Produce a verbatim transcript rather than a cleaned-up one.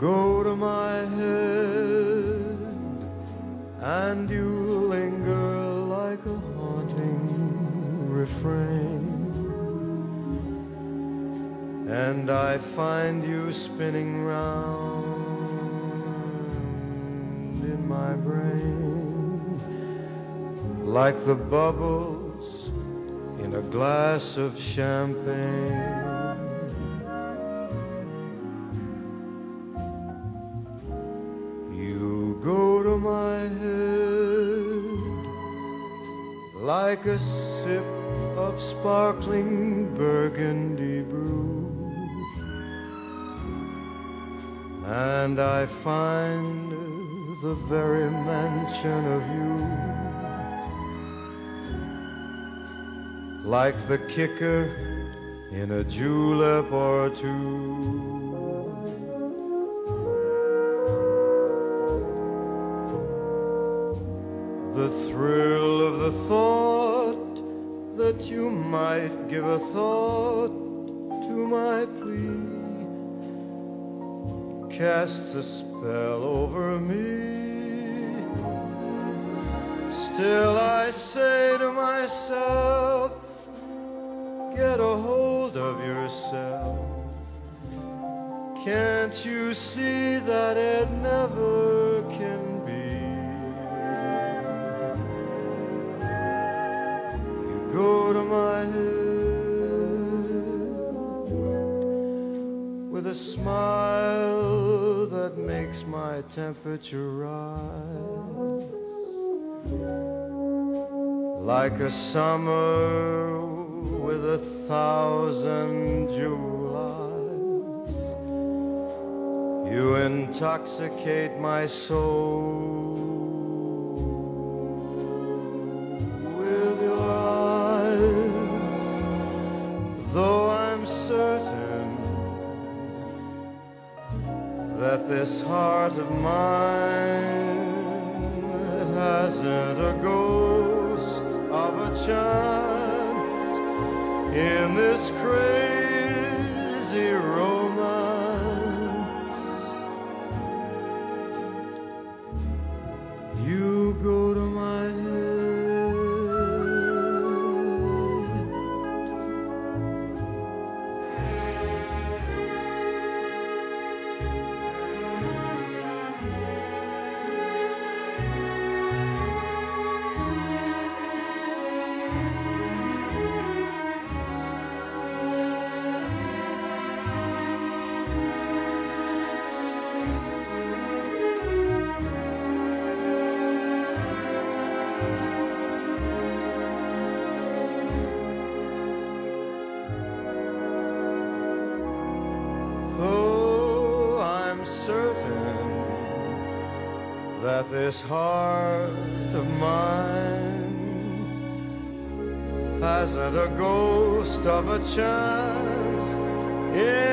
go to my head, and you linger like a haunting refrain, and I find you spinning round in my brain like the bubbles in a glass of champagne. You go to my head like a sip of sparkling burgundy brew, and I find the very mention of you like the kicker in a julep or two. The thrill of the thought that you might give a thought to my plea casts a spell over me. Still I say to myself, get a hold of yourself. Can't you see that it never can be? You go to my head with a smile that makes my temperature rise like a summer with a thousand Julys. You intoxicate my soul with your eyes, though I'm certain that this heart of mine hasn't a ghost of a chance in this crazy romance. You go to my head. Though I'm certain that this heart of mine hasn't a ghost of a chance in